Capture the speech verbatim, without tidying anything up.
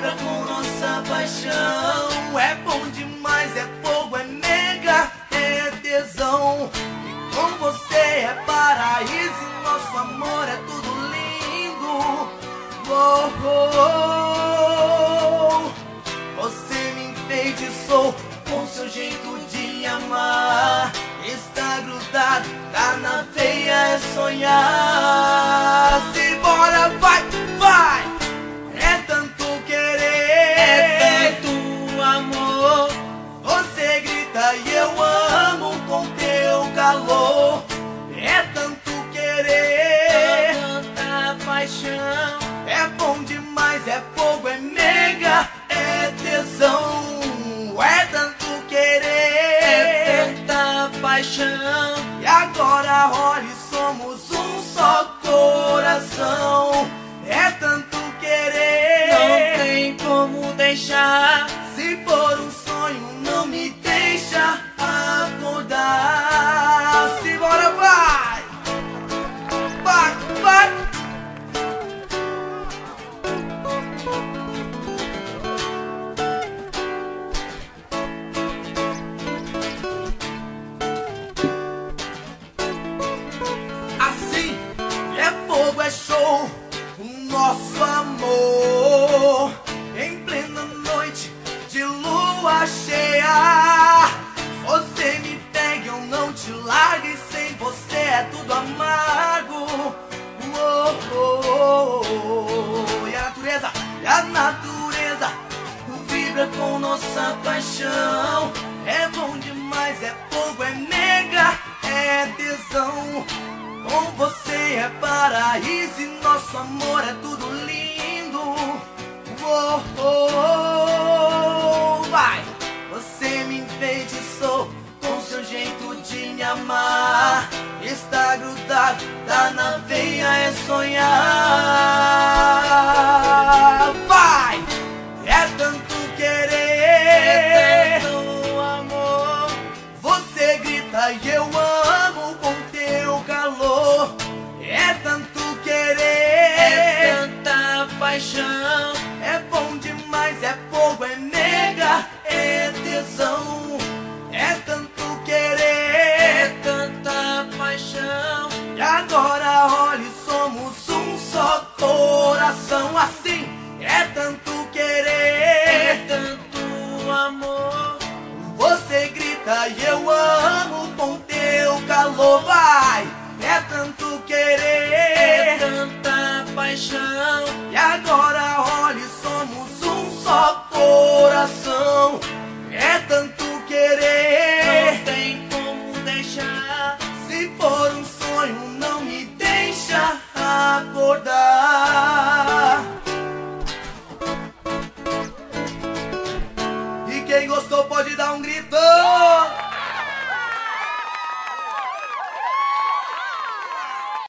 vibra com nossa paixão. É bom demais, é fogo, é mega, é tesão. E com você é paraíso e nosso amor é tudo lindo. Oh, oh, oh. Você me enfeitiçou com seu jeito de amar. Está grudado, tá na veia, é sonhar. Se bora, vai, vai. É tanto querer, É tanto amor. você grita e eu amo com teu calor. É tanto querer, Tanta paixão. é bom demais, é fogo, é mega, é tesão. É tanto querer, É tanta paixão. e agora olhe, somos um só coração. É tanto Não querer, tem como deixar. se for um sonho, não me deixa acordar. Se bora, vai! Vai, vai! Assim é fogo, é show, o nosso amor. Em plena noite de lua cheia, você me pega, eu não te largo, e sem você é tudo amargo. Oh, oh, oh, oh. E a natureza, e a natureza vibra com nossa paixão. É bom demais, é fogo, é mega, é tesão. Com você é paraíso e nosso amor é tudo lindo. Oh, oh, oh, vai! Você me enfeitiçou com seu jeito de me amar. Está grudado, tá na veia, é sonhar. Vai! É tanto querer, É tanto amor. você grita e eu amo com teu calor. É tanto querer, É tanta paixão. é bom demais, é fogo, é mega, é tesão. É tanto É querer, tanta paixão. e agora olhe, somos um só coração. Assim é tanto É querer, tanto amor. você grita e eu amo com teu calor. Vai! É tanto É querer, tanta paixão. e agora olhe, somos um só coração. É tanto querer,